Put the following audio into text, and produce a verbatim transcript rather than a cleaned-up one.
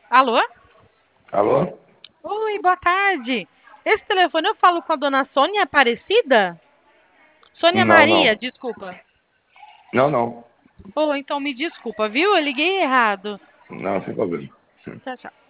Alô? Alô? Oi, boa tarde. Esse telefone eu falo com a dona Sônia Aparecida? Sônia Não, Maria, não. desculpa. Não, não. Oh, então me desculpa, viu? Eu liguei errado. Não, sem problema. Tchau, tchau.